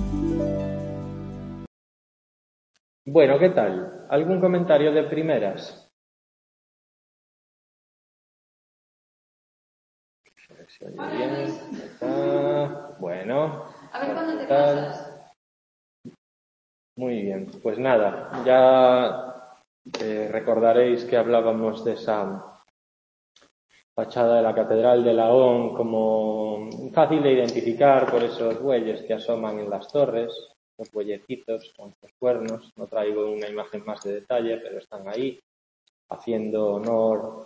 Bueno, ¿qué tal? ¿Algún comentario de primeras? A ver si oye bien. Bueno. A ver cuándo te casas. Muy bien, pues nada, ya recordaréis que hablábamos de esa fachada de la Catedral de Laon como fácil de identificar por esos bueyes que asoman en las torres, los bueyecitos con sus cuernos. No traigo una imagen más de detalle, pero están ahí haciendo honor,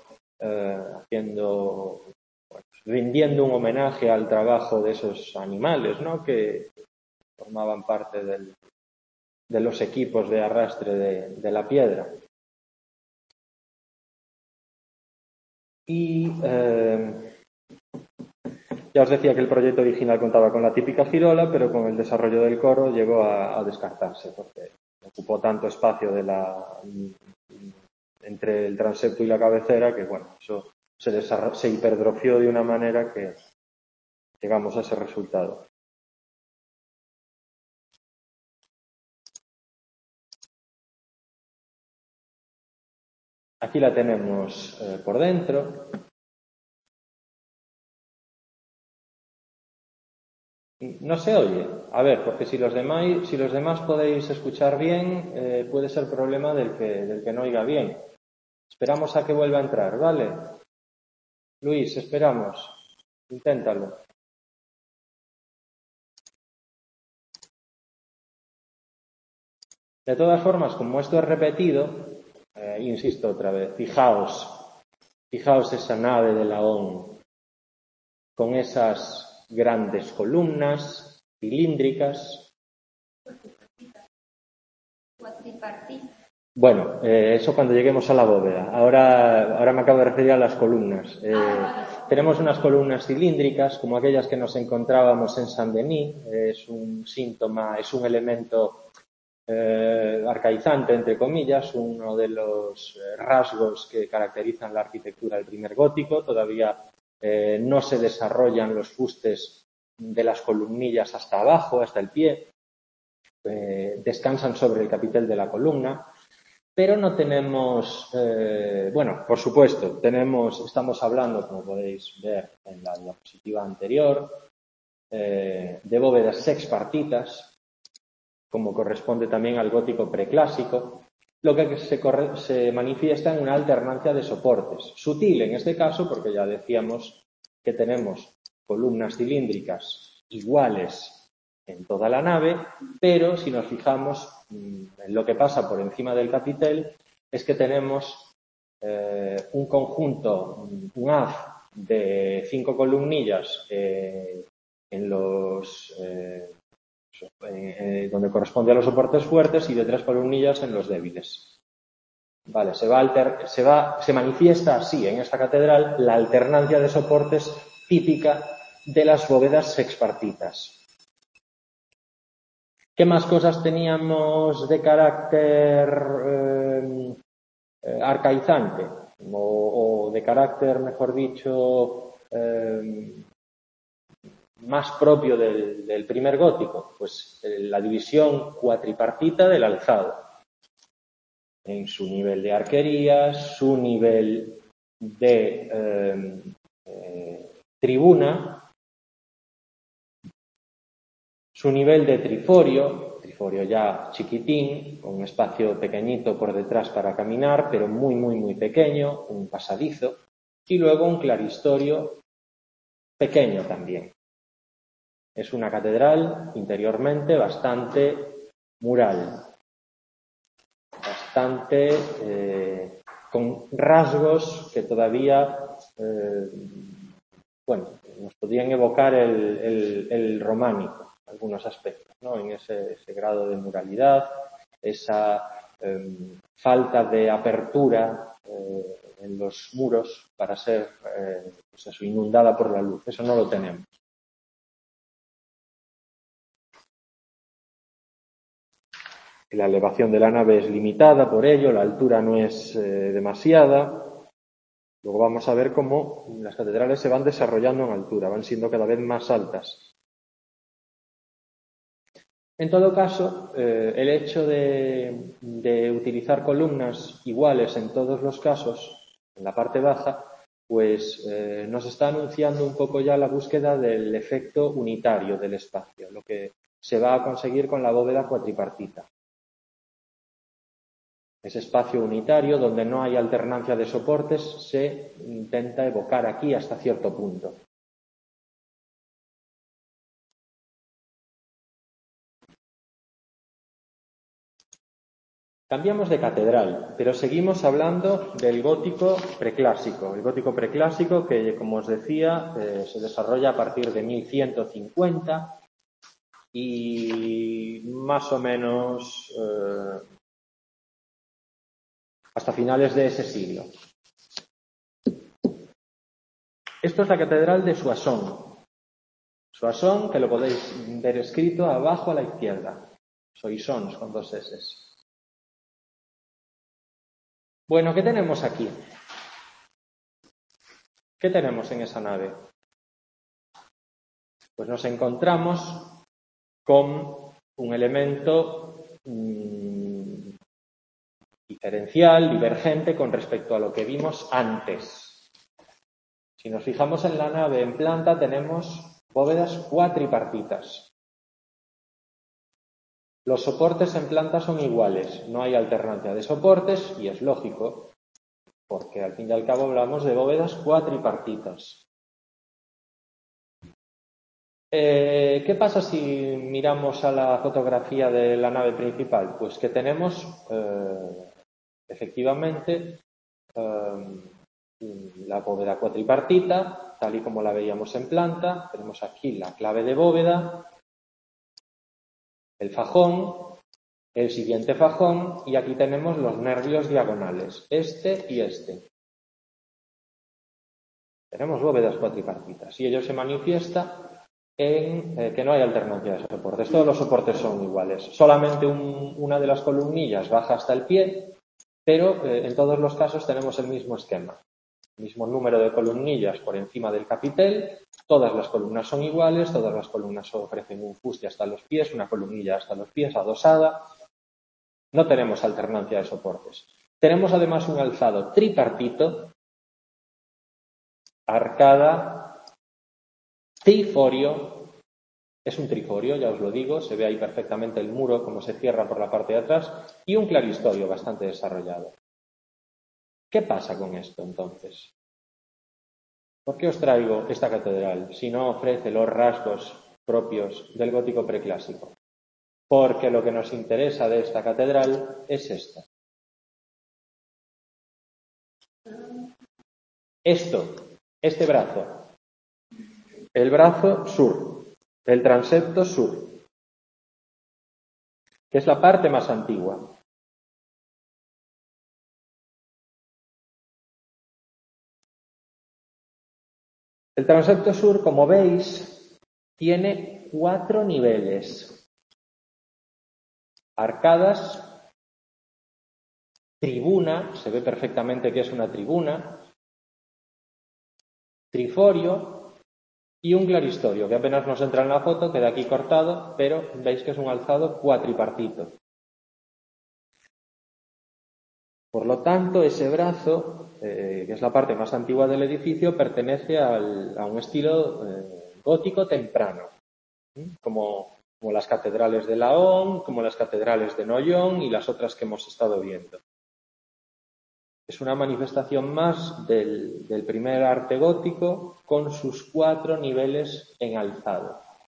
rindiendo un homenaje al trabajo de esos animales, ¿no?, que formaban parte de los equipos de arrastre de la piedra. Y ya os decía que el proyecto original contaba con la típica girola, pero con el desarrollo del coro llegó a descartarse, porque ocupó tanto espacio entre el transepto y la cabecera que, bueno, eso se hipertrofió de una manera que llegamos a ese resultado. Aquí la tenemos por dentro. No se oye. A ver, porque si los demás podéis escuchar bien, puede ser problema del que no oiga bien. Esperamos a que vuelva a entrar, ¿vale? Luis, esperamos. Inténtalo. De todas formas, como esto es repetido, insisto otra vez, fijaos esa nave de Laón con esas grandes columnas cilíndricas. Cuatripartita. Bueno, eso cuando lleguemos a la bóveda. Ahora me acabo de referir a las columnas. Tenemos unas columnas cilíndricas, como aquellas que nos encontrábamos en Saint-Denis. Es un síntoma, es un elemento arcaizante, entre comillas, uno de los rasgos que caracterizan la arquitectura del primer gótico. Todavía no se desarrollan los fustes de las columnillas hasta abajo, hasta el pie. Descansan sobre el capitel de la columna. Pero no tenemos, bueno, por supuesto, estamos hablando, como podéis ver en la diapositiva anterior, de bóvedas sexpartitas, como corresponde también al gótico preclásico, lo que se manifiesta en una alternancia de soportes, sutil en este caso, porque ya decíamos que tenemos columnas cilíndricas iguales en toda la nave, pero si nos fijamos en lo que pasa por encima del capitel, es que tenemos un conjunto, un haz de 5 columnillas en los donde corresponde a los soportes fuertes y de 3 columnillas en los débiles. Vale, se manifiesta así en esta catedral la alternancia de soportes típica de las bóvedas sexpartitas. ¿Qué más cosas teníamos de carácter arcaizante? O de carácter, mejor dicho, más propio del primer gótico? Pues la división cuatripartita del alzado. En su nivel de arquerías, su nivel de tribuna, su nivel de triforio ya chiquitín, con un espacio pequeñito por detrás para caminar, pero muy, muy, muy pequeño, un pasadizo, y luego un claristorio pequeño también. Es una catedral interiormente bastante mural, bastante con rasgos que todavía nos podían evocar el románico, algunos aspectos, ¿no? En ese grado de muralidad, esa falta de apertura en los muros para ser inundada por la luz. Eso no lo tenemos. La elevación de la nave es limitada por ello, la altura no es demasiada. Luego vamos a ver cómo las catedrales se van desarrollando en altura, van siendo cada vez más altas. En todo caso, el hecho de utilizar columnas iguales en todos los casos, en la parte baja, pues nos está anunciando un poco ya la búsqueda del efecto unitario del espacio, lo que se va a conseguir con la bóveda cuatripartita. Ese espacio unitario donde no hay alternancia de soportes se intenta evocar aquí hasta cierto punto. Cambiamos de catedral, pero seguimos hablando del gótico preclásico. El gótico preclásico que, como os decía, se desarrolla a partir de 1150 y más o menos hasta finales de ese siglo. Esto es la catedral de Soissons. Soissons, que lo podéis ver escrito abajo a la izquierda. Soissons con 2 S. Bueno, ¿qué tenemos aquí? ¿Qué tenemos en esa nave? Pues nos encontramos con un elemento diferencial, divergente con respecto a lo que vimos antes. Si nos fijamos en la nave en planta, tenemos bóvedas cuatripartitas. Los soportes en planta son iguales, no hay alternancia de soportes y es lógico, porque al fin y al cabo hablamos de bóvedas cuatripartitas. ¿Qué pasa si miramos a la fotografía de la nave principal? Pues que tenemos efectivamente la bóveda cuatripartita, tal y como la veíamos en planta. Tenemos aquí la clave de bóveda, el fajón, el siguiente fajón y aquí tenemos los nervios diagonales, este y este. Tenemos bóvedas cuatripartitas y ello se manifiesta en que no hay alternancia de soportes. Todos los soportes son iguales. Solamente una de las columnillas baja hasta el pie, pero en todos los casos tenemos el mismo esquema. El mismo número de columnillas por encima del capitel, todas las columnas son iguales, todas las columnas ofrecen un fuste hasta los pies, una columnilla hasta los pies, adosada. No tenemos alternancia de soportes. Tenemos además un alzado tripartito, arcada, triforio. Es un triforio, ya os lo digo, se ve ahí perfectamente el muro como se cierra por la parte de atrás y un claristorio bastante desarrollado. ¿Qué pasa con esto entonces? ¿Por qué os traigo esta catedral si no ofrece los rasgos propios del gótico preclásico? Porque lo que nos interesa de esta catedral es esta. Este brazo, el brazo sur, el transepto sur, que es la parte más antigua. El transepto sur, como veis, tiene 4 niveles. Arcadas, tribuna, se ve perfectamente que es una tribuna, triforio y un claristorio, que apenas nos entra en la foto, queda aquí cortado, pero veis que es un alzado cuatripartito. Por lo tanto, ese brazo, que es la parte más antigua del edificio, pertenece a un estilo gótico temprano, como las catedrales de Laon, como las catedrales de Noyon y las otras que hemos estado viendo. Es una manifestación más del primer arte gótico con sus 4 niveles en alzado.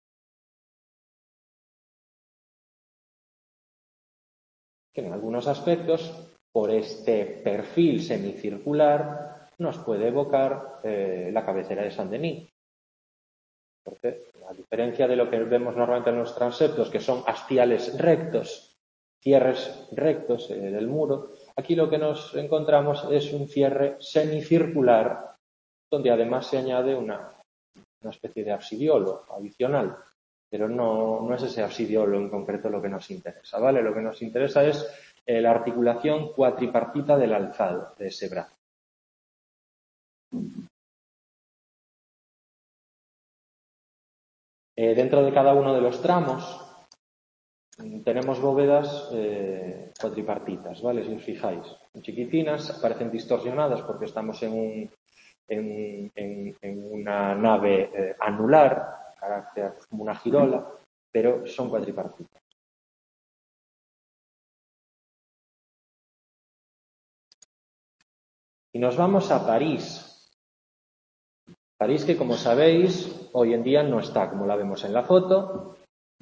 Que en algunos aspectos, por este perfil semicircular, nos puede evocar la cabecera de Saint-Denis. Porque, a diferencia de lo que vemos normalmente en los transeptos, que son hastiales rectos, cierres rectos del muro, aquí lo que nos encontramos es un cierre semicircular, donde además se añade una especie de absidiolo adicional, pero no es ese absidiolo en concreto lo que nos interesa, ¿vale? Lo que nos interesa es la articulación cuatripartita del alzado de ese brazo. Dentro de cada uno de los tramos tenemos bóvedas cuatripartitas, ¿vale? Si os fijáis, chiquitinas, parecen distorsionadas porque estamos en una nave anular, carácter como una girola, pero son cuatripartitas. Y nos vamos a París. París que, como sabéis, hoy en día no está como la vemos en la foto,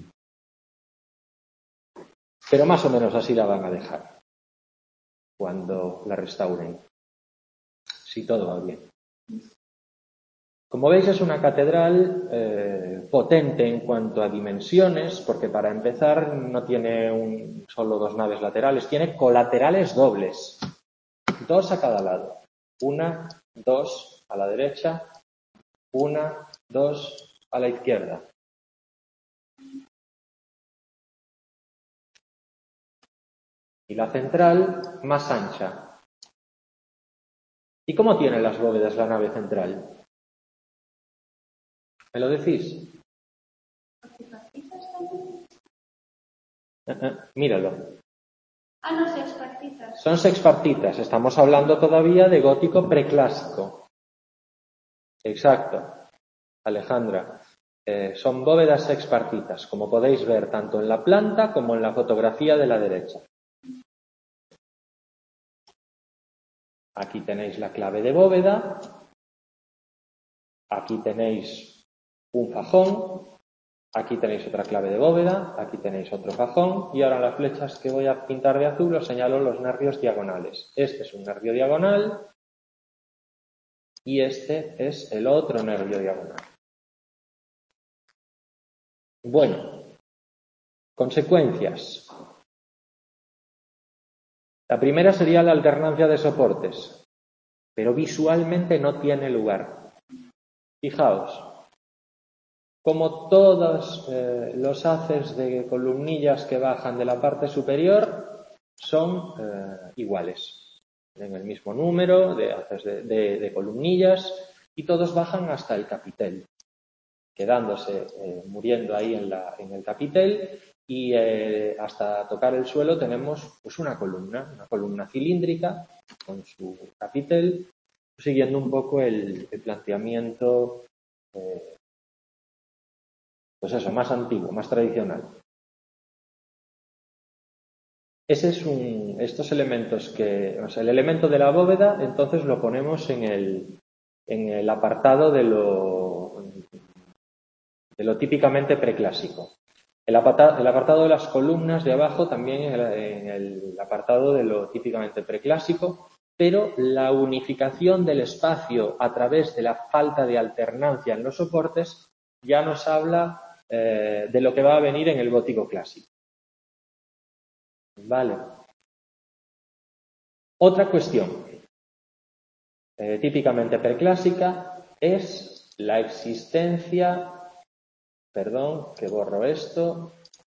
pero más o menos así la van a dejar cuando la restauren, si todo va bien. Como veis, es una catedral potente en cuanto a dimensiones, porque para empezar no tiene solo dos naves laterales, tiene colaterales dobles, dos a cada lado. Una, dos a la derecha, una, dos a la izquierda. Y la central más ancha. ¿Y cómo tiene las bóvedas la nave central? ¿Me lo decís? Míralo. No, sexpartitas. Son sexpartitas. Estamos hablando todavía de gótico preclásico. Exacto, Alejandra. Son bóvedas sexpartitas, como podéis ver tanto en la planta como en la fotografía de la derecha. Aquí tenéis la clave de bóveda. Aquí tenéis un fajón. Aquí tenéis otra clave de bóveda. Aquí tenéis otro fajón. Y ahora las flechas que voy a pintar de azul os señalo los nervios diagonales. Este es un nervio diagonal. Y este es el otro nervio diagonal. Bueno, consecuencias. La primera sería la alternancia de soportes, pero visualmente no tiene lugar. Fijaos, como todos los haces de columnillas que bajan de la parte superior son iguales, en el mismo número de haces de columnillas y todos bajan hasta el capitel, quedándose, muriendo ahí en el capitel y hasta tocar el suelo tenemos pues una columna cilíndrica con su capitel, siguiendo un poco el planteamiento pues eso, más antiguo, más tradicional. Ese es estos elementos el elemento de la bóveda, entonces lo ponemos en el apartado de lo típicamente preclásico. El apartado de las columnas de abajo también en el apartado de lo típicamente preclásico, pero la unificación del espacio a través de la falta de alternancia en los soportes ya nos habla de lo que va a venir en el gótico clásico. Vale. Otra cuestión típicamente preclásica es la existencia, perdón, que borro esto,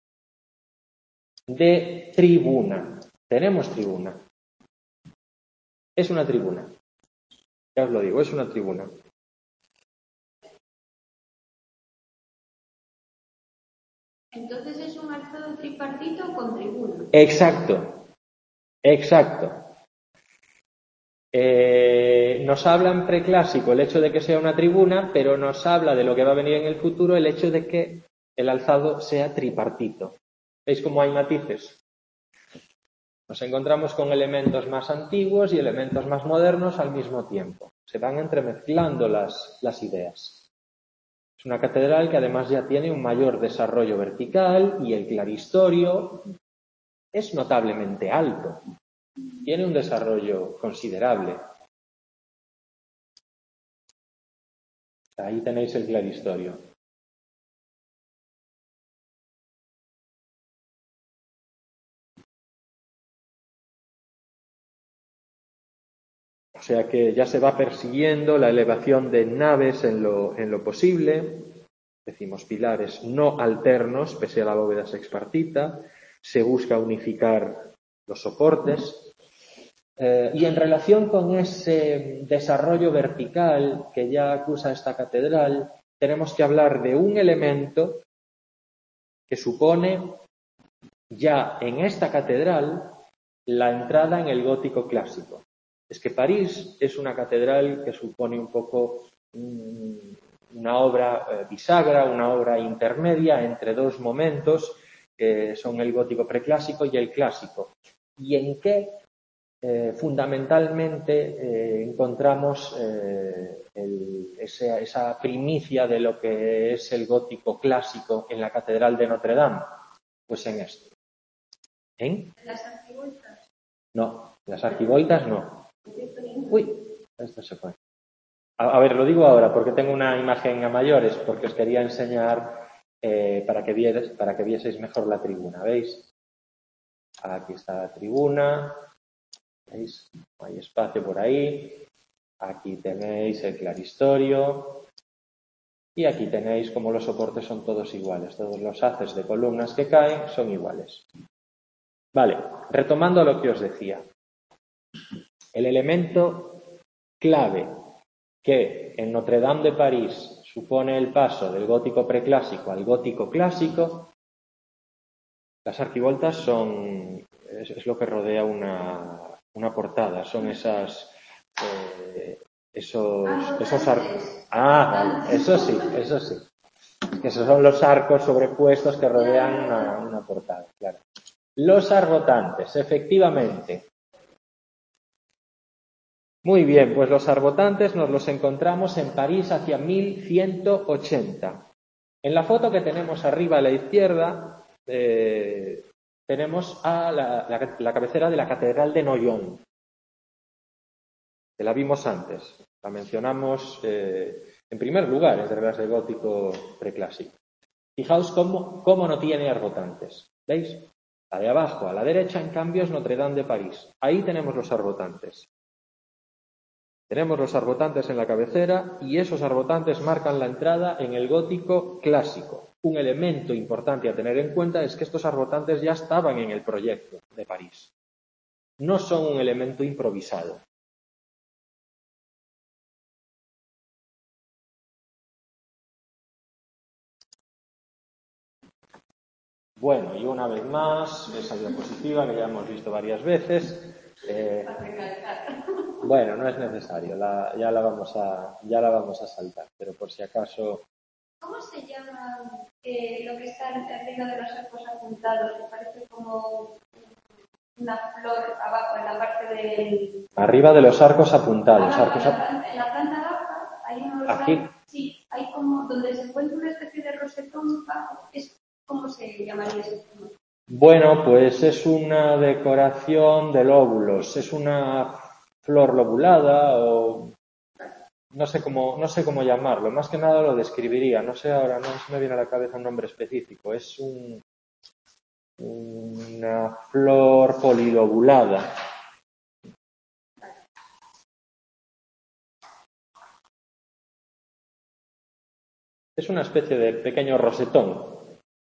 de tribuna. Tenemos tribuna. Es una tribuna. Ya os lo digo, es una tribuna. Entonces es un alzado tripartito con tribuna. Exacto. Nos habla en preclásico el hecho de que sea una tribuna, pero nos habla de lo que va a venir en el futuro el hecho de que el alzado sea tripartito. ¿Veis cómo hay matices? Nos encontramos con elementos más antiguos y elementos más modernos al mismo tiempo. Se van entremezclando las ideas. Es una catedral que además ya tiene un mayor desarrollo vertical y el claristorio es notablemente alto. Tiene un desarrollo considerable. Ahí tenéis el claristorio. O sea que ya se va persiguiendo la elevación de naves en lo posible. Decimos pilares no alternos, pese a la bóveda sexpartita. Se busca unificar los soportes. Y en relación con ese desarrollo vertical que ya acusa esta catedral, tenemos que hablar de un elemento que supone ya en esta catedral la entrada en el gótico clásico. Es que París es una catedral que supone un poco una obra bisagra, una obra intermedia entre dos momentos que son el gótico preclásico y el clásico. ¿Y en qué fundamentalmente encontramos esa primicia de lo que es el gótico clásico en la Catedral de Notre Dame? Pues en esto. ¿En? Las arquivoltas. No, las arquivoltas no. Uy, esto se fue. A ver, lo digo ahora porque tengo una imagen a mayores, porque os quería enseñar para que vieseis mejor la tribuna. ¿Veis? Aquí está la tribuna. ¿Veis? Hay espacio por ahí. Aquí tenéis el claristorio. Y aquí tenéis como los soportes son todos iguales. Todos los haces de columnas que caen son iguales. Vale, retomando lo que os decía. El elemento clave que en Notre Dame de París supone el paso del gótico preclásico al gótico clásico, las arquivoltas es lo que rodea una portada, son esos arcos. Vale, eso sí. Esos son los arcos sobrepuestos que rodean una portada, claro. Los arbotantes, efectivamente. Muy bien, pues los arbotantes nos los encontramos en París hacia 1180. En la foto que tenemos arriba a la izquierda tenemos a la cabecera de la Catedral de Noyon, que la vimos antes. La mencionamos en primer lugar entre las de gótico preclásico. Fijaos cómo no tiene arbotantes. ¿Veis? La de abajo, a la derecha, en cambio, es Notre Dame de París. Ahí tenemos los arbotantes. Tenemos los arbotantes en la cabecera y esos arbotantes marcan la entrada en el gótico clásico. Un elemento importante a tener en cuenta es que estos arbotantes ya estaban en el proyecto de París. No son un elemento improvisado. Bueno, y una vez más, esa diapositiva que ya hemos visto varias veces. Bueno, no es necesario, ya la vamos a saltar, pero por si acaso. ¿Cómo se llama lo que está arriba de los arcos apuntados? Que parece como una flor abajo, en la parte del. Arriba de los arcos apuntados. En la planta baja hay unos. Aquí. Sí, hay como donde se encuentra una especie de rosetón bajo. ¿Cómo se llamaría ese tema? Bueno, pues es una decoración de lóbulos, es una flor lobulada o no sé cómo llamarlo, más que nada lo describiría, no sé ahora, no se me viene a la cabeza un nombre específico, es una flor polilobulada. Es una especie de pequeño rosetón.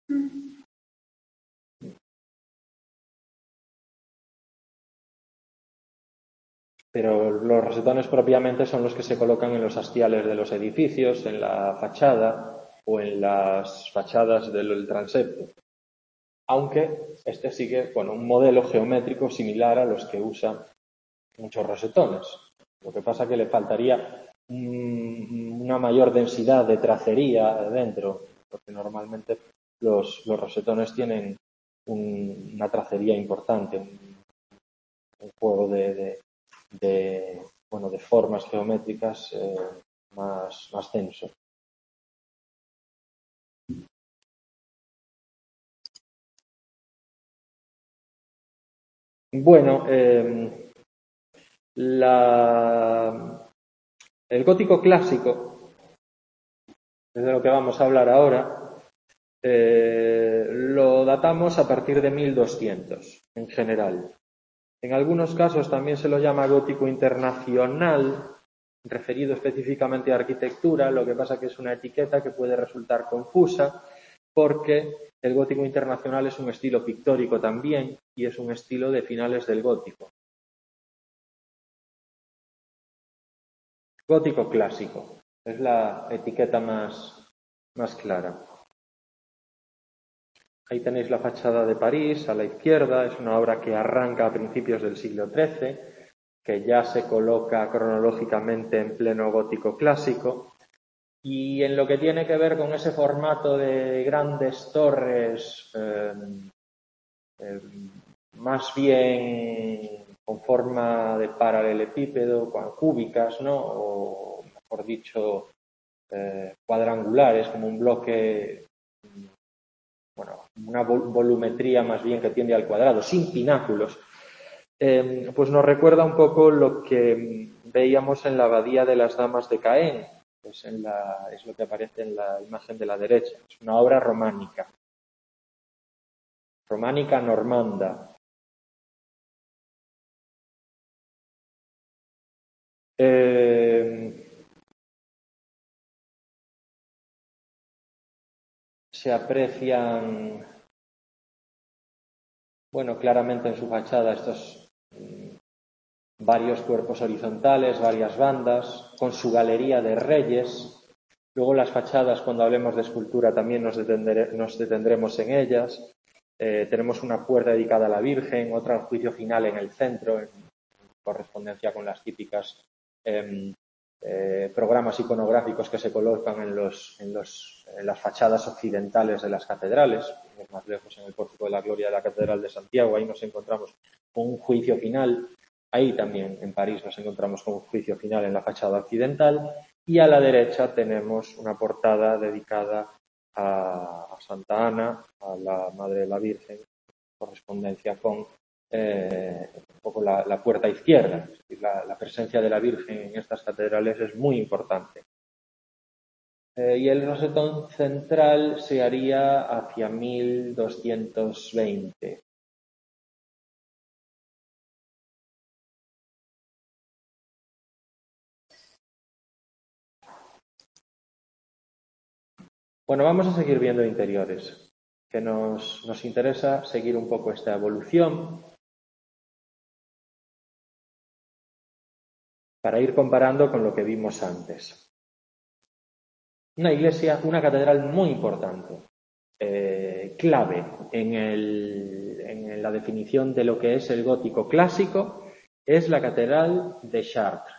Pero los rosetones propiamente son los que se colocan en los hastiales de los edificios, en la fachada o en las fachadas del transepto. Aunque este sigue con un modelo geométrico similar a los que usan muchos rosetones. Lo que pasa es que le faltaría una mayor densidad de tracería dentro, porque normalmente los rosetones tienen una tracería importante, un juego de formas geométricas más denso. Bueno, el gótico clásico, es de lo que vamos a hablar ahora, lo datamos a partir de 1200 en general. En algunos casos también se lo llama gótico internacional, referido específicamente a arquitectura, lo que pasa que es una etiqueta que puede resultar confusa porque el gótico internacional es un estilo pictórico también y es un estilo de finales del gótico. Gótico clásico es la etiqueta más clara. Ahí tenéis la fachada de París, a la izquierda. Es una obra que arranca a principios del siglo XIII, que ya se coloca cronológicamente en pleno gótico clásico. Y en lo que tiene que ver con ese formato de grandes torres, más bien con forma de paralelepípedo, cúbicas, ¿no? O mejor dicho, cuadrangulares, como un bloque, bueno, una volumetría más bien que tiende al cuadrado, sin pináculos. Pues nos recuerda un poco lo que veíamos en la abadía de las Damas de Caen, pues es lo que aparece en la imagen de la derecha. Es una obra románica normanda. Se aprecian, bueno, claramente en su fachada estos varios cuerpos horizontales, varias bandas, con su galería de reyes. Luego las fachadas, cuando hablemos de escultura, también nos detendremos en ellas. Tenemos una puerta dedicada a la Virgen, otra al juicio final en el centro, en correspondencia con las típicas programas iconográficos que se colocan en las fachadas occidentales de las catedrales. Más lejos, en el Pórtico de la Gloria de la Catedral de Santiago, ahí nos encontramos con un juicio final. Ahí también, en París, nos encontramos con un juicio final en la fachada occidental. Y a la derecha tenemos una portada dedicada a Santa Ana, a la Madre de la Virgen, en correspondencia con un poco la puerta izquierda. Es decir, la presencia de la Virgen en estas catedrales es muy importante. Y el rosetón central se haría hacia 1220. Bueno, vamos a seguir viendo interiores, que nos interesa seguir un poco esta evolución para ir comparando con lo que vimos antes. Una iglesia, una catedral muy importante, clave en la definición de lo que es el gótico clásico, es la catedral de Chartres.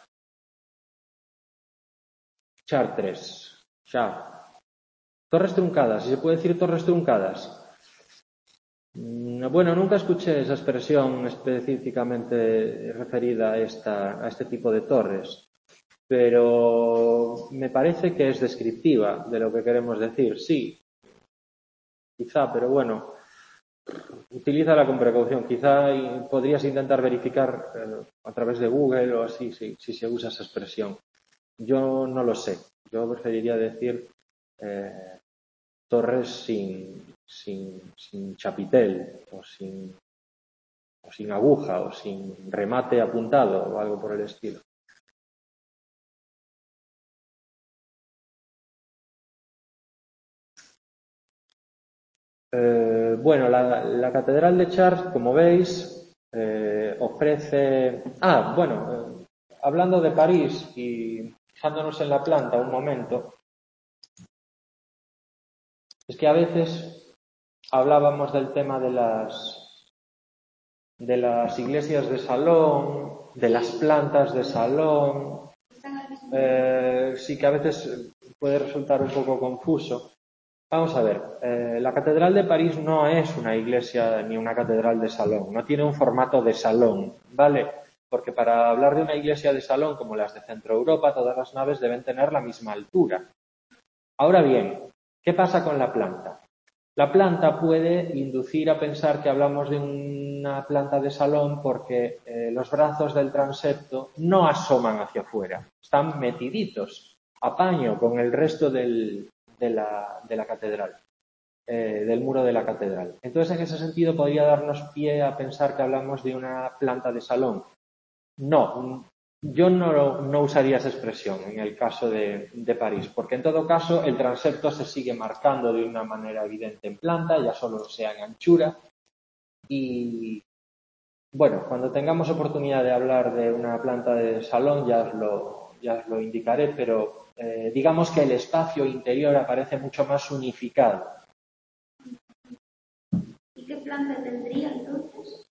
Chartres. Torres truncadas, ¿y se puede decir torres truncadas? Bueno, nunca escuché esa expresión específicamente referida a este tipo de torres, pero me parece que es descriptiva de lo que queremos decir. Sí, quizá, pero bueno, utilízala con precaución. Quizá podrías intentar verificar a través de Google o así, si se usa esa expresión. Yo no lo sé. Yo preferiría decir torres sin chapitel o sin aguja o sin remate apuntado o algo por el estilo. Bueno, la Catedral de Chartres, como veis, ofrece... hablando de París y fijándonos en la planta un momento, es que a veces hablábamos del tema de las iglesias de salón, de las plantas de salón. Sí que a veces puede resultar un poco confuso. Vamos a ver, la Catedral de París no es una iglesia ni una catedral de salón, no tiene un formato de salón, ¿vale? Porque para hablar de una iglesia de salón como las de Centro Europa, todas las naves deben tener la misma altura. Ahora bien, ¿qué pasa con la planta? La planta puede inducir a pensar que hablamos de una planta de salón porque los brazos del transepto no asoman hacia afuera, están metiditos a paño con el resto de la catedral, del muro de la catedral. Entonces, en ese sentido, podría darnos pie a pensar que hablamos de una planta de salón. No, yo no usaría esa expresión en el caso de París, porque en todo caso el transepto se sigue marcando de una manera evidente en planta, ya solo sea en anchura. Y bueno, cuando tengamos oportunidad de hablar de una planta de salón ya os lo indicaré, pero digamos que el espacio interior aparece mucho más unificado. planta tendría entonces?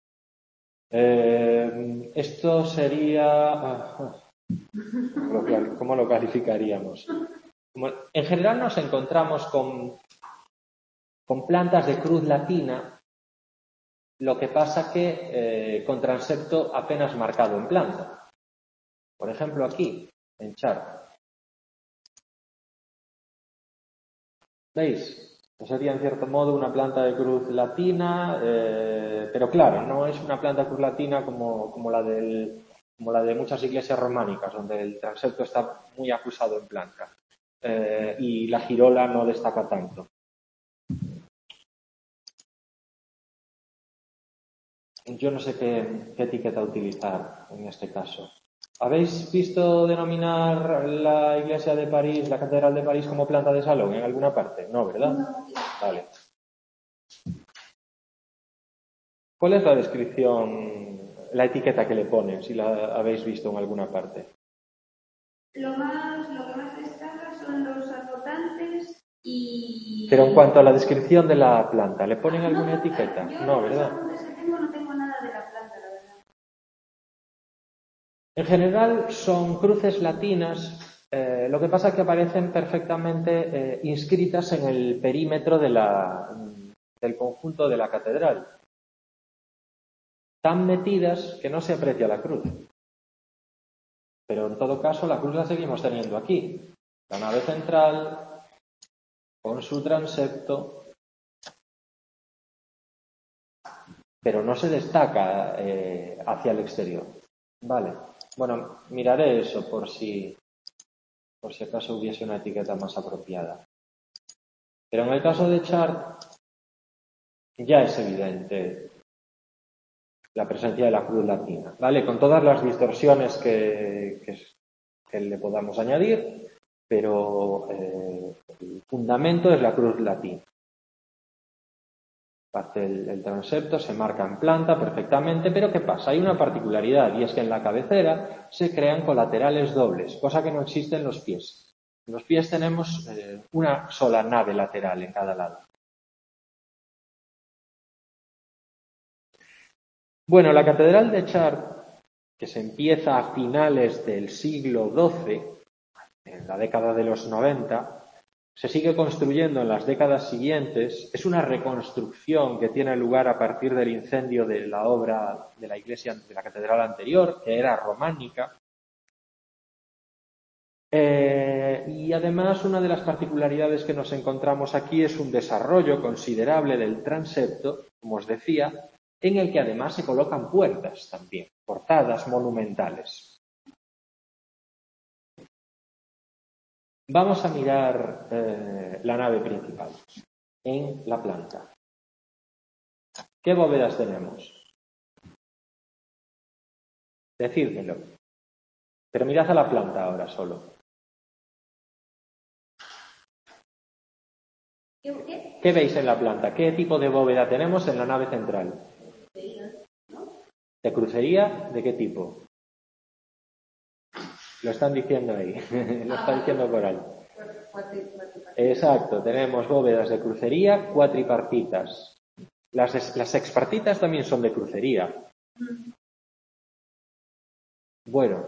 Esto sería... ¿Cómo lo calificaríamos? En general nos encontramos con plantas de cruz latina, lo que pasa que con transepto apenas marcado en planta. Por ejemplo, aquí, en chart. ¿Veis? Pues sería en cierto modo una planta de cruz latina, pero claro, no es una planta de cruz latina como la de muchas iglesias románicas, donde el transepto está muy acusado en planta y la girola no destaca tanto. Yo no sé qué etiqueta utilizar en este caso. ¿Habéis visto denominar la iglesia de París, la catedral de París, como planta de salón en alguna parte? No, ¿verdad? Vale. ¿Cuál es la descripción, la etiqueta que le ponen, si la habéis visto en alguna parte? Lo que más destaca son los arbotantes y... Pero en cuanto a la descripción de la planta, ¿le ponen alguna etiqueta? Yo No, en los ¿verdad? apuntes que tengo no tengo nada de la planta, la verdad. En general son cruces latinas, lo que pasa es que aparecen perfectamente inscritas en el perímetro del conjunto de la catedral, tan metidas que no se aprecia la cruz. Pero en todo caso la cruz la seguimos teniendo aquí, la nave central con su transepto, pero no se destaca hacia el exterior. Vale, bueno, miraré eso por si acaso hubiese una etiqueta más apropiada. Pero en el caso de Chart ya es evidente la presencia de la cruz latina, ¿vale? Con todas las distorsiones que le podamos añadir, pero el fundamento es la cruz latina. Parte el transepto se marca en planta perfectamente, pero ¿qué pasa? Hay una particularidad y es que en la cabecera se crean colaterales dobles, cosa que no existe en los pies. En los pies tenemos una sola nave lateral en cada lado. Bueno, la catedral de Chartres, que se empieza a finales del siglo XII, en la década de los 90, se sigue construyendo en las décadas siguientes. Es una reconstrucción que tiene lugar a partir del incendio de la obra de la iglesia de la catedral anterior, que era románica. Y además una de las particularidades que nos encontramos aquí es un desarrollo considerable del transepto, como os decía, en el que además se colocan puertas también, portadas monumentales. Vamos a mirar la nave principal, en la planta. ¿Qué bóvedas tenemos? Decídmelo. Pero mirad a la planta ahora solo. ¿Qué veis en la planta? ¿Qué tipo de bóveda tenemos en la nave central? ¿De crucería? ¿De qué tipo? Lo están diciendo ahí. Lo está diciendo por ahí. Exacto. Tenemos bóvedas de crucería cuatripartitas. Las sexpartitas también son de crucería. Bueno.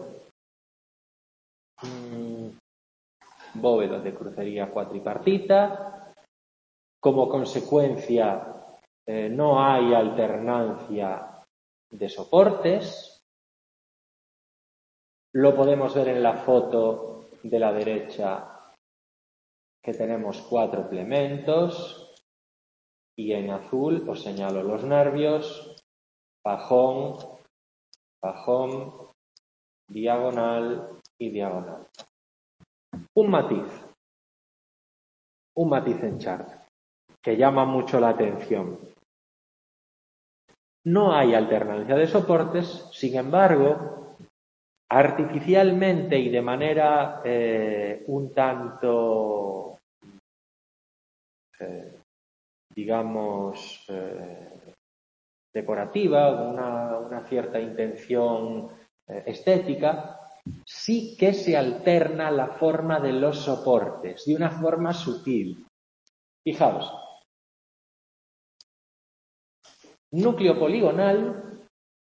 Bóvedas de crucería cuatripartita. Como consecuencia, no hay alternancia de soportes. Lo podemos ver en la foto de la derecha, que tenemos 4 plementos, y en azul os señalo los nervios: pajón, pajón, diagonal y diagonal. Un matiz en Chart que llama mucho la atención. No hay alternancia de soportes, sin embargo, artificialmente y de manera un tanto, digamos, decorativa, una cierta intención estética, sí que se alterna la forma de los soportes, de una forma sutil. Fijaos. Núcleo poligonal,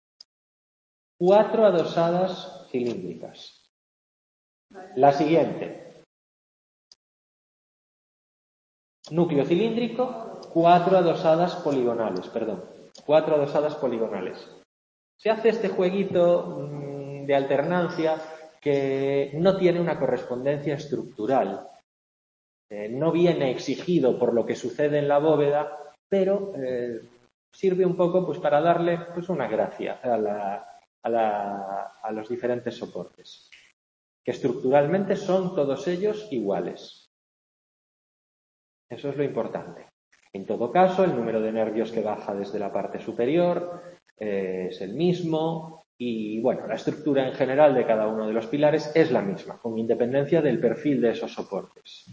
4 adosadas cilíndricas. La siguiente. Núcleo cilíndrico, 4 adosadas poligonales, perdón. 4 adosadas poligonales. Se hace este jueguito de alternancia que no tiene una correspondencia estructural. No viene exigido por lo que sucede en la bóveda, pero sirve un poco pues para darle pues una gracia a los diferentes soportes, que estructuralmente son todos ellos iguales. Eso es lo importante. En todo caso, el número de nervios que baja desde la parte superior es el mismo y, bueno, la estructura en general de cada uno de los pilares es la misma, con independencia del perfil de esos soportes.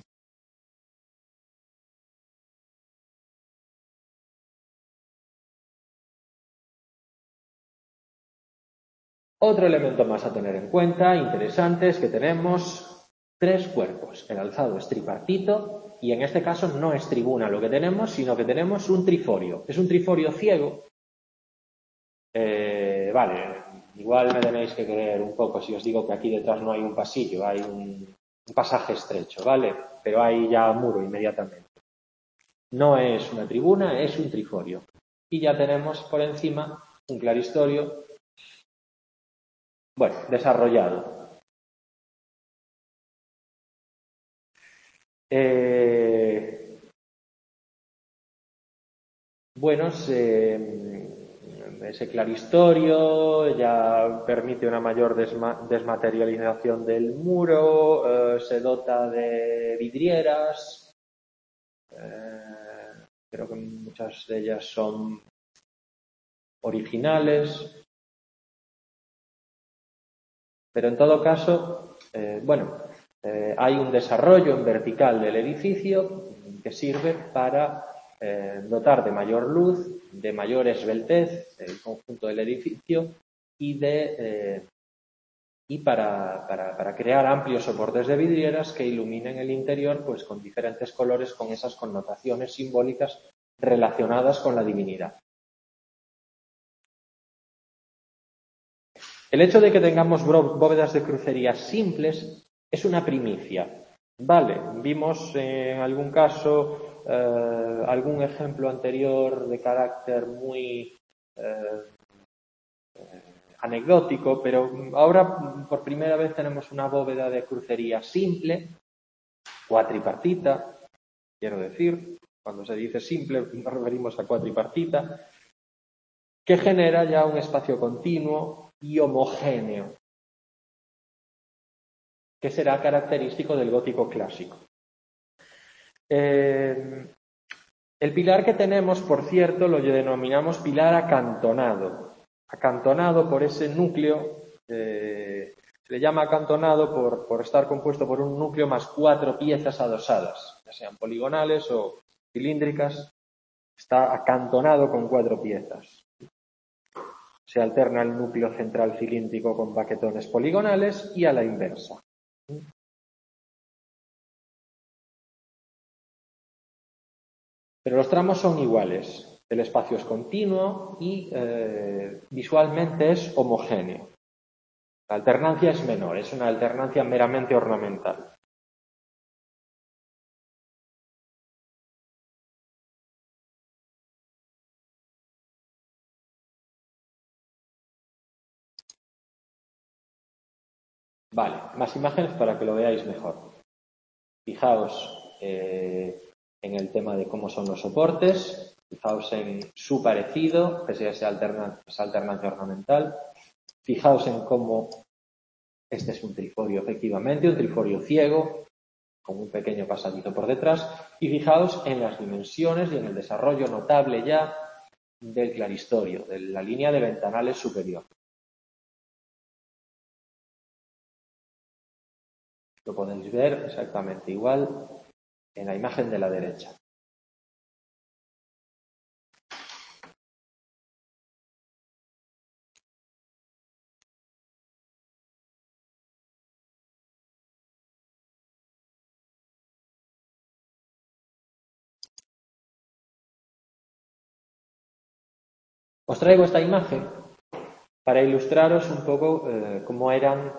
Otro elemento más a tener en cuenta, interesante, es que tenemos 3 cuerpos. El alzado es tripartito y en este caso no es tribuna lo que tenemos, sino que tenemos un triforio. Es un triforio ciego. Vale, igual me tenéis que creer un poco si os digo que aquí detrás no hay un pasillo, hay un pasaje estrecho, ¿vale? Pero hay ya muro inmediatamente. No es una tribuna, es un triforio. Y ya tenemos por encima un claristorio, bueno, desarrollado. Bueno, ese claristorio ya permite una mayor desmaterialización del muro, se dota de vidrieras, creo que muchas de ellas son originales, pero en todo caso, hay un desarrollo en vertical del edificio que sirve para dotar de mayor luz, de mayor esbeltez el conjunto del edificio y para crear amplios soportes de vidrieras que iluminen el interior pues con diferentes colores, con esas connotaciones simbólicas relacionadas con la divinidad. El hecho de que tengamos bóvedas de crucería simples es una primicia. Vale, vimos en algún caso algún ejemplo anterior de carácter muy anecdótico, pero ahora por primera vez tenemos una bóveda de crucería simple, cuatripartita, quiero decir, cuando se dice simple nos referimos a cuatripartita, que genera ya un espacio continuo y homogéneo, que será característico del gótico clásico. El pilar que tenemos, por cierto, lo denominamos pilar acantonado. Acantonado por ese núcleo, se le llama acantonado por estar compuesto por un núcleo más 4 piezas adosadas, ya sean poligonales o cilíndricas. Está acantonado con 4 piezas. Se alterna el núcleo central cilíndrico con baquetones poligonales y a la inversa. Pero los tramos son iguales, el espacio es continuo y visualmente es homogéneo. La alternancia es menor, es una alternancia meramente ornamental. Vale, más imágenes para que lo veáis mejor. Fijaos en el tema de cómo son los soportes, fijaos en su parecido, que es esa alternancia ornamental. Fijaos en cómo este es un triforio, efectivamente, un triforio ciego, con un pequeño pasadizo por detrás, y fijaos en las dimensiones y en el desarrollo notable ya del claristorio, de la línea de ventanales superior. Lo podéis ver exactamente igual en la imagen de la derecha. Os traigo esta imagen para ilustraros un poco cómo eran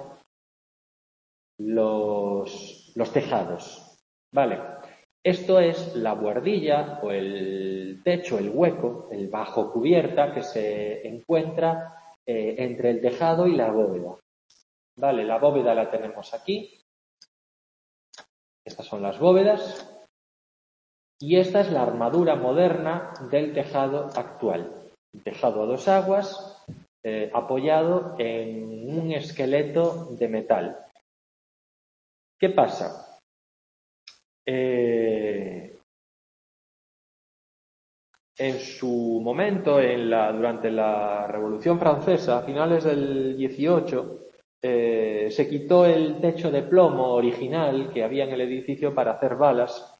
los tejados. Vale, esto es la buhardilla o el techo, el hueco, el bajo cubierta que se encuentra entre el tejado y la bóveda. Vale, la bóveda la tenemos aquí. Estas son las bóvedas. Y esta es la armadura moderna del tejado actual. Un tejado a dos aguas apoyado en un esqueleto de metal. ¿Qué pasa? En su momento, durante la Revolución Francesa, a finales del 18, se quitó el techo de plomo original que había en el edificio para hacer balas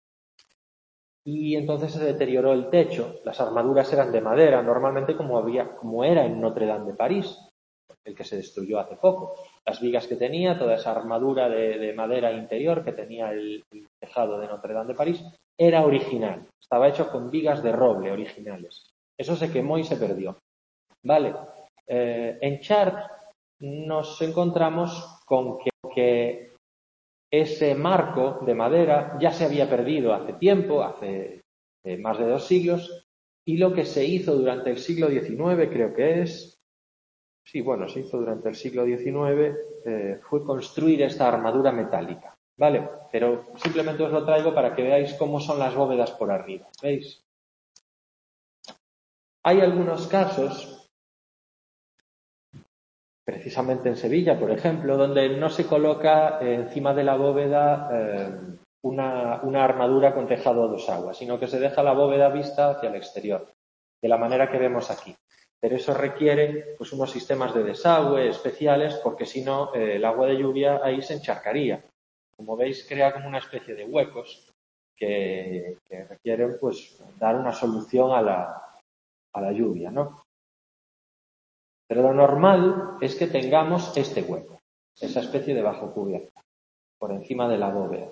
y entonces se deterioró el techo. Las armaduras eran de madera, normalmente como era en Notre Dame de París, el que se destruyó hace poco. Las vigas que tenía, toda esa armadura de madera interior que tenía el tejado de Notre Dame de París, era original. Estaba hecho con vigas de roble originales. Eso se quemó y se perdió. Vale. En Chartres nos encontramos con que ese marco de madera ya se había perdido hace tiempo, hace más de 2 siglos, y lo que se hizo durante el siglo XIX, creo que es, se hizo durante el siglo XIX, fue construir esta armadura metálica, ¿vale? Pero simplemente os lo traigo para que veáis cómo son las bóvedas por arriba, ¿veis? Hay algunos casos, precisamente en Sevilla, por ejemplo, donde no se coloca encima de la bóveda una armadura con tejado a dos aguas, sino que se deja la bóveda vista hacia el exterior, de la manera que vemos aquí. Pero eso requiere pues unos sistemas de desagüe especiales, porque si no el agua de lluvia ahí se encharcaría. Como veis, crea como una especie de huecos que requieren pues dar una solución a la lluvia, ¿no? Pero lo normal es que tengamos este hueco, esa especie de bajo cubierta, por encima de la bóveda.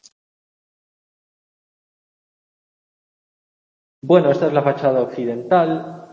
Bueno, esta es la fachada occidental,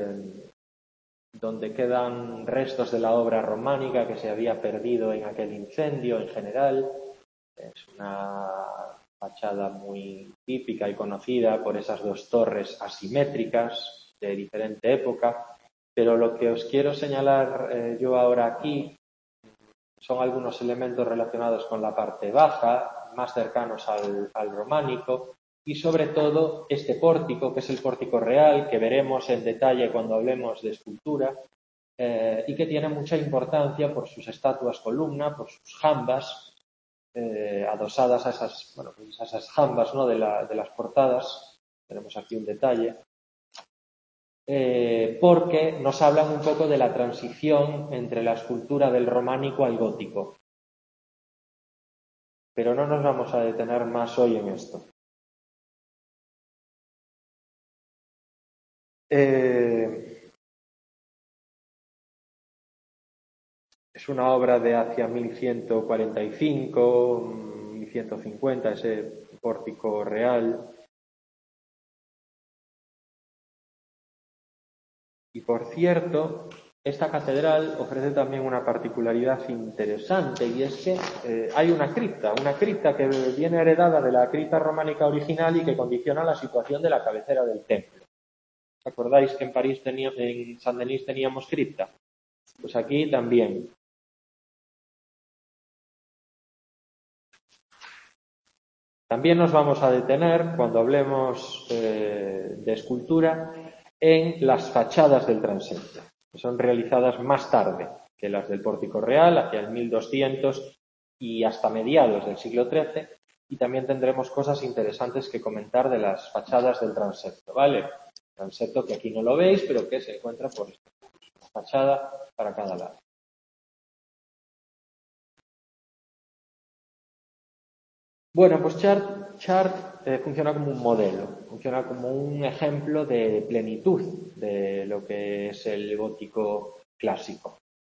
donde quedan restos de la obra románica que se había perdido en aquel incendio en general. Es una fachada muy típica y conocida por esas dos torres asimétricas de diferente época. Pero lo que os quiero señalar yo ahora aquí son algunos elementos relacionados con la parte baja, más cercanos al románico, y sobre todo este pórtico, que es el pórtico real, que veremos en detalle cuando hablemos de escultura, y que tiene mucha importancia por sus estatuas columna, por sus jambas, adosadas a esas jambas, ¿no?, de las portadas. Tenemos aquí un detalle. Porque nos hablan un poco de la transición entre la escultura del románico al gótico. Pero no nos vamos a detener más hoy en esto. Es una obra de hacia 1145, 1150, ese pórtico real. Y por cierto, esta catedral ofrece también una particularidad interesante, y es que hay una cripta que viene heredada de la cripta románica original y que condiciona la situación de la cabecera del templo. ¿Os acordáis que en París en Saint-Denis teníamos cripta? Pues aquí también. También nos vamos a detener, cuando hablemos de escultura, en las fachadas del transepto, que son realizadas más tarde que las del pórtico real, hacia el 1200 y hasta mediados del siglo XIII, y también tendremos cosas interesantes que comentar de las fachadas del transepto, ¿vale? Transepto que aquí no lo veis, pero que se encuentra por esta fachada para cada lado. Bueno, pues Chartres funciona como un modelo, funciona como un ejemplo de plenitud de lo que es el gótico clásico.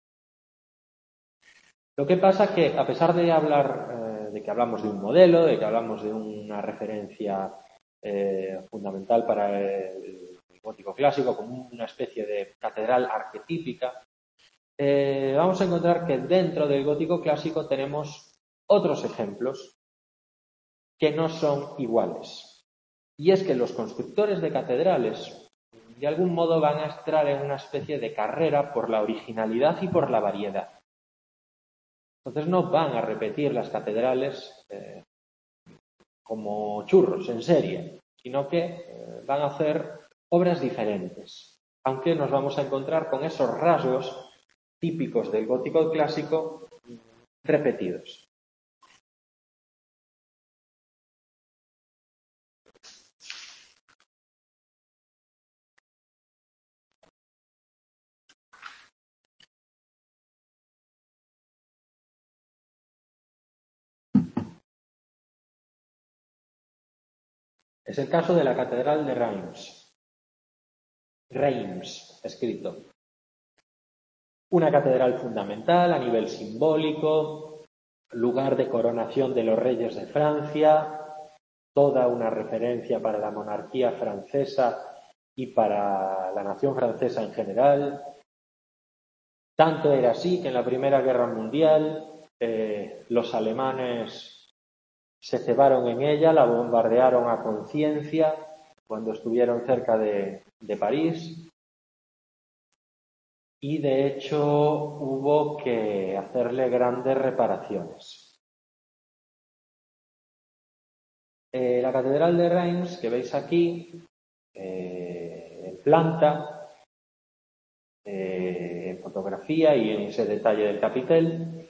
Lo que pasa es que, a pesar de hablar de que hablamos de un modelo, de que hablamos de una referencia fundamental para el gótico clásico, como una especie de catedral arquetípica, vamos a encontrar que dentro del gótico clásico tenemos otros ejemplos que no son iguales. Y es que los constructores de catedrales, de algún modo, van a entrar en una especie de carrera por la originalidad y por la variedad. Entonces no van a repetir las catedrales como churros, en serie, sino que van a hacer obras diferentes, aunque nos vamos a encontrar con esos rasgos típicos del gótico clásico repetidos. Es el caso de la Catedral de Reims. Reims, escrito. Una catedral fundamental a nivel simbólico, lugar de coronación de los reyes de Francia, toda una referencia para la monarquía francesa y para la nación francesa en general. Tanto era así que en la Primera Guerra Mundial los alemanes se cebaron en ella, la bombardearon a conciencia cuando estuvieron cerca de París y de hecho hubo que hacerle grandes reparaciones. La Catedral de Reims, que veis aquí, en planta, en fotografía y en ese detalle del capitel,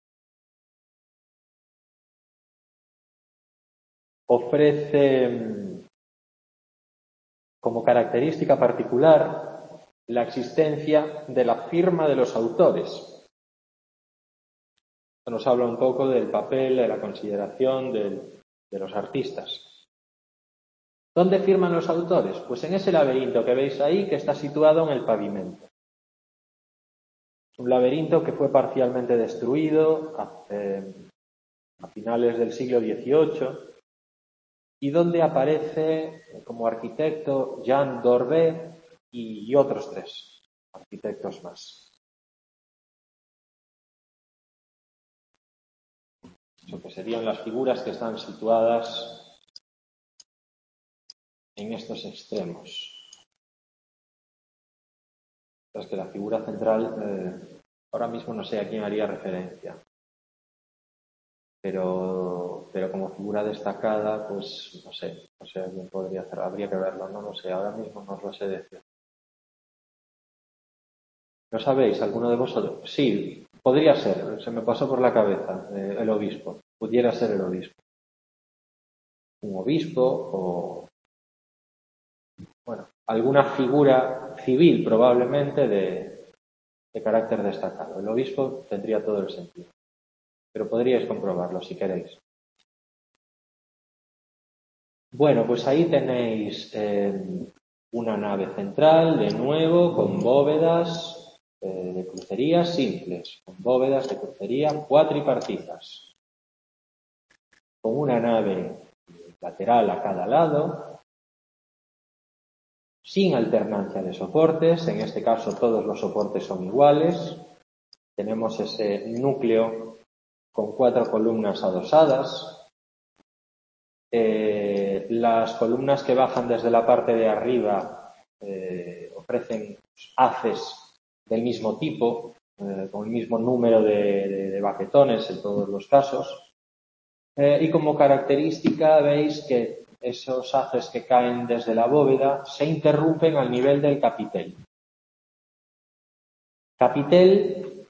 ofrece como característica particular la existencia de la firma de los autores. Esto nos habla un poco del papel, de la consideración de los artistas. ¿Dónde firman los autores? Pues en ese laberinto que veis ahí, que está situado en el pavimento. Un laberinto que fue parcialmente destruido a finales del siglo XVIII y donde aparece como arquitecto Jean Dorvé y otros 3 arquitectos más. Eso que serían las figuras que están situadas en estos extremos. Es que la figura central, ahora mismo no sé a quién haría referencia, pero como figura destacada, pues no sé a quién podría hacer, habría que verlo, no lo sé, ahora mismo no os lo sé decir. ¿Lo sabéis, alguno de vosotros? Sí, podría ser, se me pasó por la cabeza, el obispo, pudiera ser el obispo. Un obispo o, bueno, alguna figura civil probablemente de carácter destacado. El obispo tendría todo el sentido, pero podríais comprobarlo si queréis. Bueno, pues ahí tenéis una nave central, de nuevo, con bóvedas de crucería simples, con bóvedas de crucería cuatripartitas, con una nave lateral a cada lado, sin alternancia de soportes, en este caso todos los soportes son iguales, tenemos ese núcleo con 4 columnas adosadas, las columnas que bajan desde la parte de arriba ofrecen haces del mismo tipo, con el mismo número de baquetones en todos los casos. Y como característica veis que esos haces que caen desde la bóveda se interrumpen al nivel del capitel. Capitel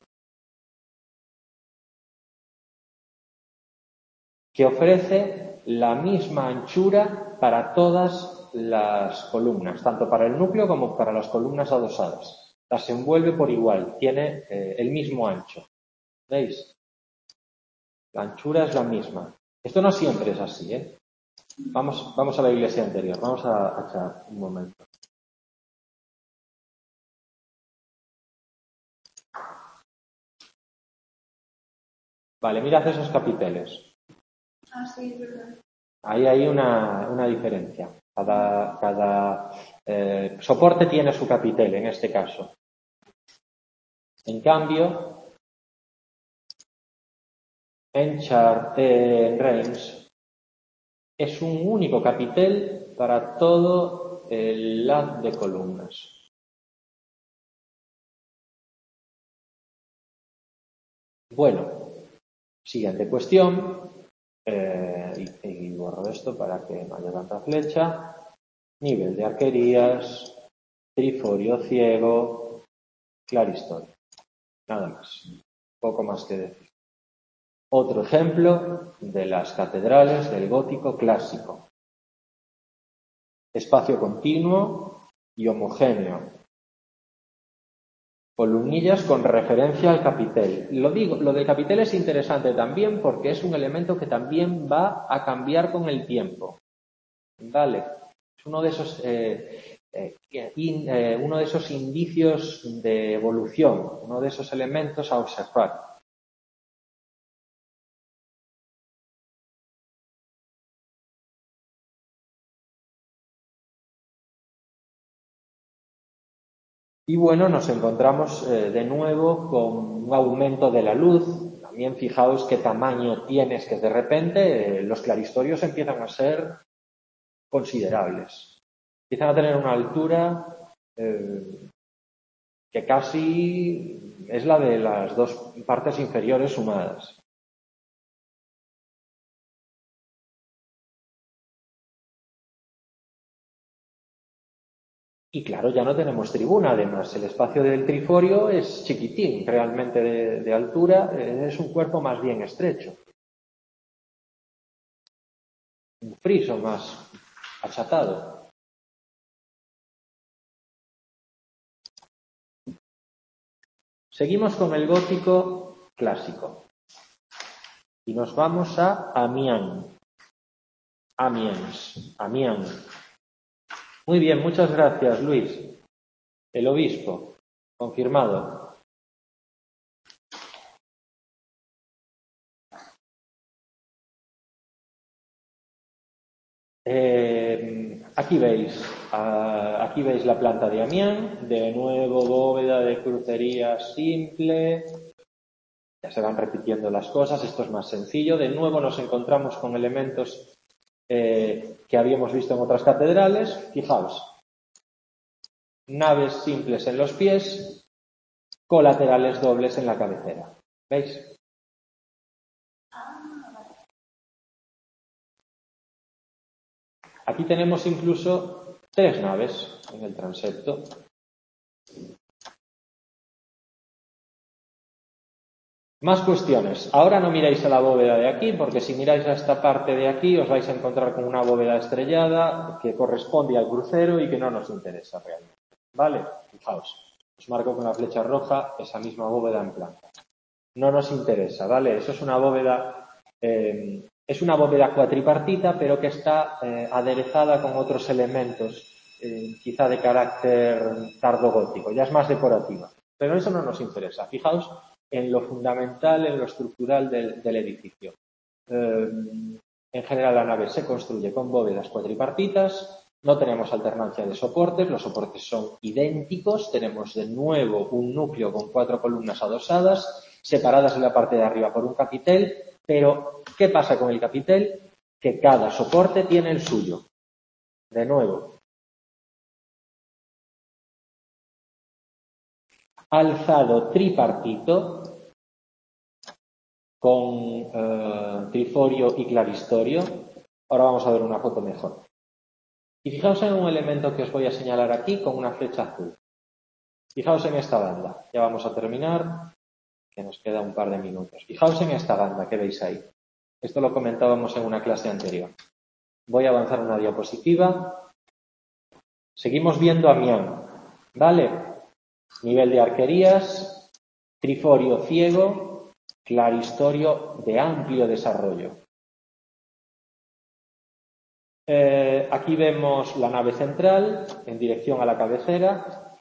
que ofrece la misma anchura para todas las columnas, tanto para el núcleo como para las columnas adosadas. Las envuelve por igual, tiene el mismo ancho. ¿Veis? La anchura es la misma. Esto no siempre es así, ¿eh? Vamos a la iglesia anterior, vamos a echar un momento. Vale, mirad esos capiteles. Ah, sí, es verdad. Ahí hay una diferencia. Cada soporte tiene su capitel, en este caso. En cambio, en Reims es un único capitel para todo el haz de columnas. Bueno, siguiente cuestión. Y borro esto para que no haya tanta flecha. Nivel de arquerías, triforio ciego, claristorio. Nada más. Poco más que decir. Otro ejemplo de las catedrales del gótico clásico. Espacio continuo y homogéneo. Columnillas con referencia al capitel. Lo del capitel es interesante también porque es un elemento que también va a cambiar con el tiempo. ¿Vale? Es uno de esos indicios de evolución, uno de esos elementos a observar. Y bueno, nos encontramos de nuevo con un aumento de la luz. También fijaos qué tamaño tienes, que de repente los claristorios empiezan a ser considerables. Empiezan a tener una altura que casi es la de las dos partes inferiores sumadas. Y claro, ya no tenemos tribuna, además. El espacio del triforio es chiquitín, realmente de altura. Es un cuerpo más bien estrecho. Un friso más achatado. Seguimos con el gótico clásico. Y nos vamos a Amiens. Muy bien, muchas gracias, Luis. El obispo. Confirmado. Aquí veis la planta de Amiens, de nuevo bóveda de crucería simple, ya se van repitiendo las cosas, esto es más sencillo, de nuevo nos encontramos con elementos que habíamos visto en otras catedrales, fijaos, naves simples en los pies, colaterales dobles en la cabecera, ¿veis? Aquí tenemos incluso 3 naves en el transepto. Más cuestiones. Ahora no miráis a la bóveda de aquí, porque si miráis a esta parte de aquí os vais a encontrar con una bóveda estrellada que corresponde al crucero y que no nos interesa realmente. ¿Vale? Fijaos. Os marco con la flecha roja esa misma bóveda en planta. No nos interesa, ¿vale? Eso es una bóveda cuatripartita, pero que está aderezada con otros elementos, quizá de carácter tardogótico. Ya es más decorativa. Pero eso no nos interesa. Fijaos en lo fundamental, en lo estructural del edificio. En general, la nave se construye con bóvedas cuatripartitas. No tenemos alternancia de soportes, los soportes son idénticos. Tenemos de nuevo un núcleo con 4 columnas adosadas, separadas en la parte de arriba por un capitel. Pero, ¿qué pasa con el capitel? Que cada soporte tiene el suyo. De nuevo, alzado tripartito con triforio y claristorio. Ahora vamos a ver una foto mejor. Y fijaos en un elemento que os voy a señalar aquí con una flecha azul. Fijaos en esta banda. Ya vamos a terminar, que nos queda un par de minutos. Fijaos en esta banda que veis ahí. Esto lo comentábamos en una clase anterior. Voy a avanzar una diapositiva. Seguimos viendo Amiens, ¿vale? Nivel de arquerías, triforio ciego, claristorio de amplio desarrollo. Aquí vemos la nave central en dirección a la cabecera.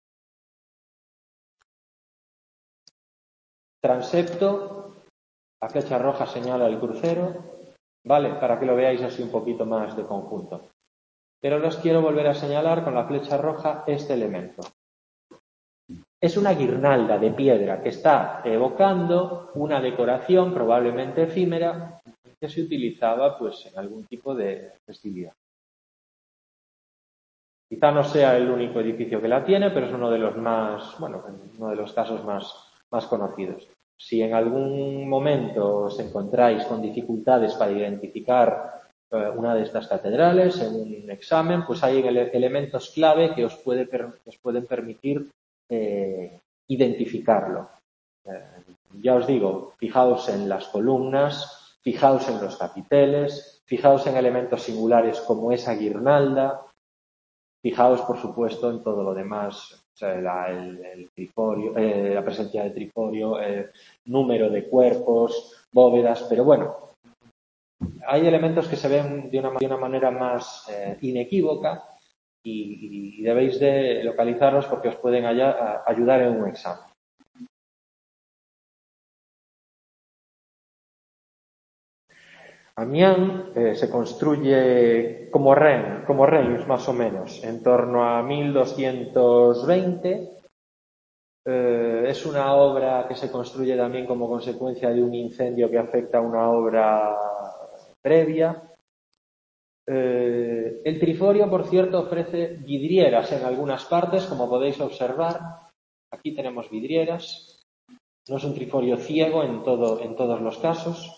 Transepto, la flecha roja señala el crucero, ¿vale? Para que lo veáis así un poquito más de conjunto. Pero los quiero volver a señalar con la flecha roja este elemento. Es una guirnalda de piedra que está evocando una decoración probablemente efímera que se utilizaba pues en algún tipo de festividad. Quizá no sea el único edificio que la tiene, pero es uno de los uno de los casos más conocidos. Si en algún momento os encontráis con dificultades para identificar una de estas catedrales en un examen, pues hay elementos clave que os pueden permitir identificarlo. Ya os digo, fijaos en las columnas, fijaos en los capiteles, fijaos en elementos singulares como esa guirnalda, fijaos, por supuesto, en todo lo demás, o sea, el triforio, la presencia de triforio, número de cuerpos, bóvedas, pero bueno, hay elementos que se ven de una manera más inequívoca y debéis de localizarlos porque os pueden ayudar en un examen. Amiens se construye como Reims más o menos, en torno a 1220. Es una obra que se construye también como consecuencia de un incendio que afecta a una obra previa. El triforio, por cierto, ofrece vidrieras en algunas partes, como podéis observar. Aquí tenemos vidrieras. No es un triforio ciego en todos los casos.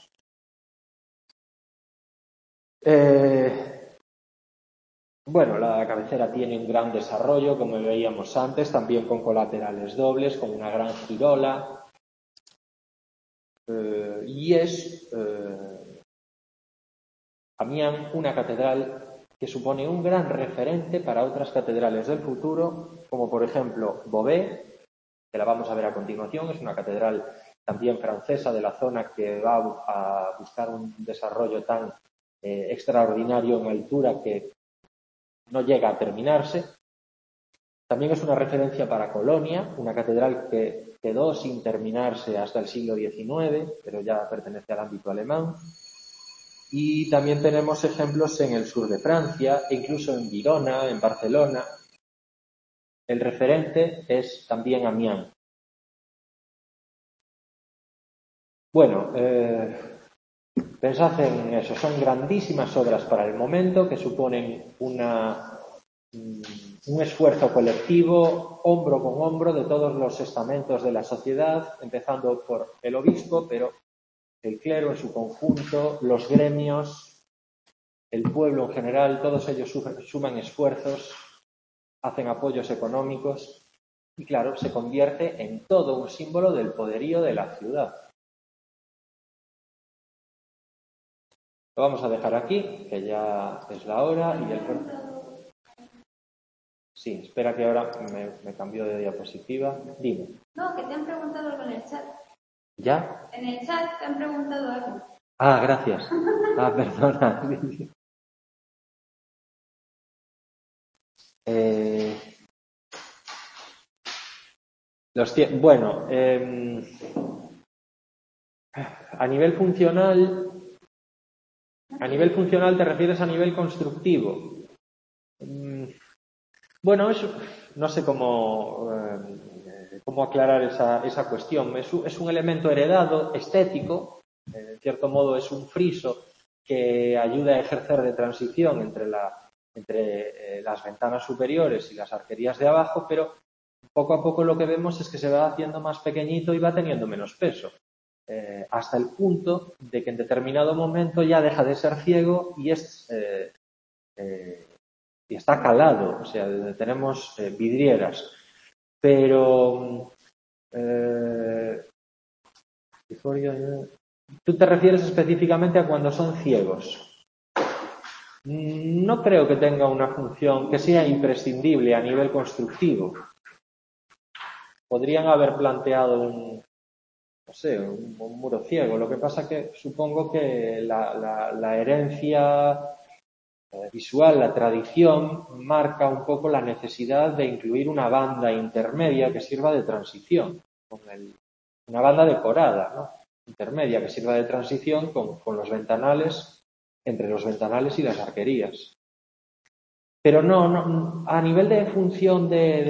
Bueno, la cabecera tiene un gran desarrollo, como veíamos antes, también con colaterales dobles, con una gran girola. Y es Amiens una catedral que supone un gran referente para otras catedrales del futuro, como por ejemplo Beauvais, que la vamos a ver a continuación. Es una catedral también francesa de la zona que va a buscar un desarrollo tan extraordinario en altura que no llega a terminarse. También es una referencia para Colonia, una catedral que quedó sin terminarse hasta el siglo XIX, pero ya pertenece al ámbito alemán. Y también tenemos ejemplos en el sur de Francia, e incluso en Girona, en Barcelona. El referente es también Amiens. Bueno, pensad en eso, son grandísimas obras para el momento que suponen un esfuerzo colectivo, hombro con hombro, de todos los estamentos de la sociedad, empezando por el obispo, pero el clero en su conjunto, los gremios, el pueblo en general, todos ellos suman esfuerzos, hacen apoyos económicos y, claro, se convierte en todo un símbolo del poderío de la ciudad. Lo vamos a dejar aquí, que ya es la hora y el... Sí, espera que ahora me cambio de diapositiva. Dime. No, que te han preguntado algo en el chat. ¿Ya? En el chat te han preguntado algo. Ah, gracias. Perdona. Bueno, a nivel funcional te refieres a nivel constructivo. Bueno, no sé cómo aclarar esa cuestión. Es un elemento heredado, estético, en cierto modo es un friso que ayuda a ejercer de transición entre las ventanas superiores y las arquerías de abajo, pero poco a poco lo que vemos es que se va haciendo más pequeñito y va teniendo menos peso, hasta el punto de que en determinado momento ya deja de ser ciego y está calado, o sea, tenemos vidrieras, pero tú te refieres específicamente a cuando son ciegos. No creo que tenga una función que sea imprescindible a nivel constructivo. Podrían haber planteado un muro ciego. Lo que pasa que supongo que la herencia visual, la tradición, marca un poco la necesidad de incluir una banda intermedia que sirva de transición, una banda decorada, ¿no? Intermedia que sirva de transición con los ventanales, entre los ventanales y las arquerías. Pero no, a nivel de función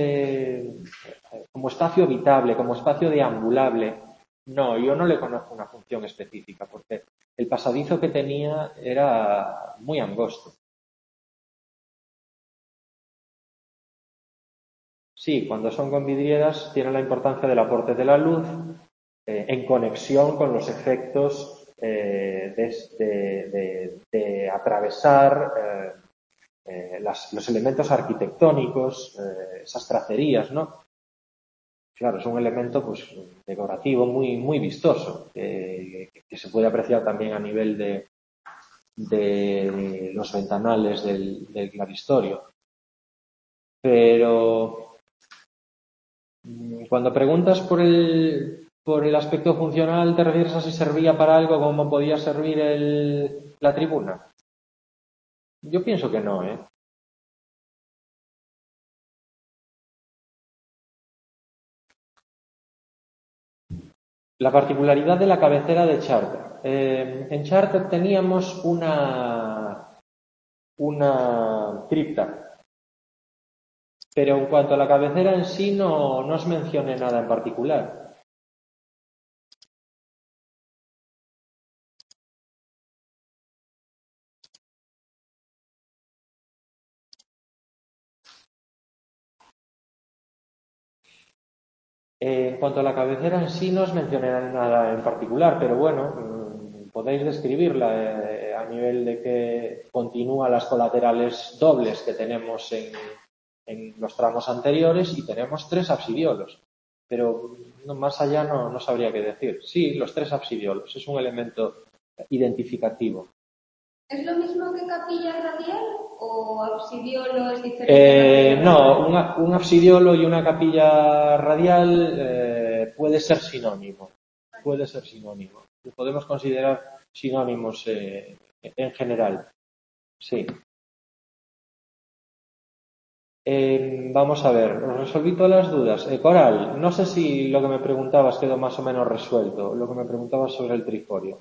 como espacio habitable, como espacio deambulable, no, yo no le conozco una función específica, porque el pasadizo que tenía era muy angosto. Sí, cuando son con vidrieras tiene la importancia del aporte de la luz en conexión con los efectos de atravesar los elementos arquitectónicos, esas tracerías, ¿no? Claro, es un elemento pues decorativo muy, muy vistoso, que se puede apreciar también a nivel de los ventanales del clavistorio. Pero cuando preguntas por el aspecto funcional, ¿te refieres a si servía para algo como podía servir la tribuna? Yo pienso que no, ¿eh? La particularidad de la cabecera de Charter. En Charter teníamos una cripta, pero en cuanto a la cabecera en sí no os mencioné nada en particular. En cuanto a la cabecera en sí no os mencioné nada en particular, pero bueno, podéis describirla a nivel de que continúa las colaterales dobles que tenemos en los tramos anteriores y tenemos 3 absidiolos. Pero más allá no sabría qué decir. Sí, los 3 absidiolos. Es un elemento identificativo. ¿Es lo mismo que capilla radial o absidiolo es diferente? No, un absidiolo y una capilla radial puede ser sinónimo. Puede ser sinónimo. Podemos considerar sinónimos en general. Sí. Vamos a ver, resolví todas las dudas. Coral, no sé si lo que me preguntabas quedó más o menos resuelto, lo que me preguntabas sobre el triforio.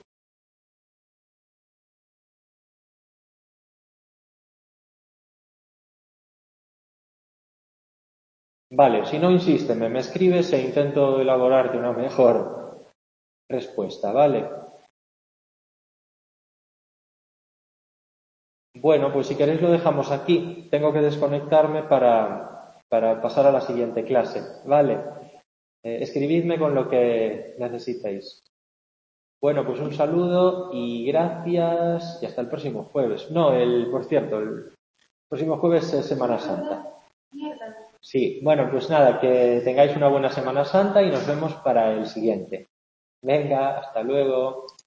Vale, si no, insísteme, me escribes e intento elaborarte una mejor respuesta, ¿vale? Bueno, pues si queréis lo dejamos aquí. Tengo que desconectarme para pasar a la siguiente clase, ¿vale? Escribidme con lo que necesitéis. Bueno, pues un saludo y gracias y hasta el próximo jueves. No, por cierto, el próximo jueves es Semana Santa. Sí, bueno, pues nada, que tengáis una buena Semana Santa y nos vemos para el siguiente. Venga, hasta luego.